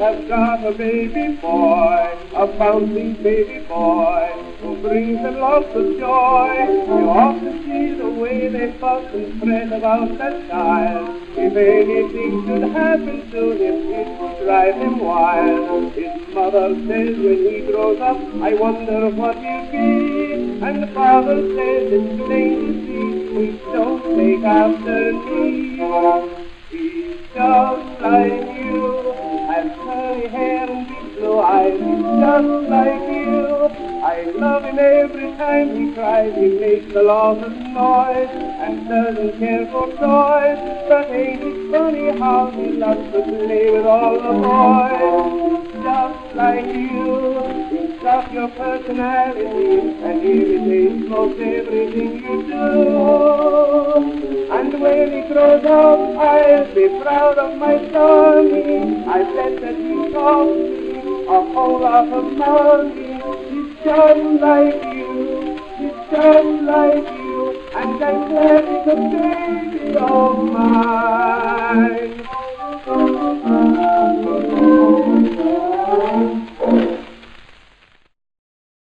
have got a baby boy, a bouncing baby boy, who brings them lots of joy. You ought to see the way they fuss and fret about that child. If anything should happen to him, it would drive him wild. His mother says when he grows up, I wonder what he'll be. And the father says it's plain to see, please don't take after me. He's just like you, has curly hair and big blue eyes. He's just like you. I love him every time he cries. He makes a lot of noise and doesn't care for toys. But ain't it funny how he loves to play with all the boys? He's just like you. He's got your personality and imitates most everything you do. And when he grows up, I'll be proud of my Sonny. I bet that he cost me a whole lot of money. He's just like you, he's just like you, and I'm glad he's a baby of mine.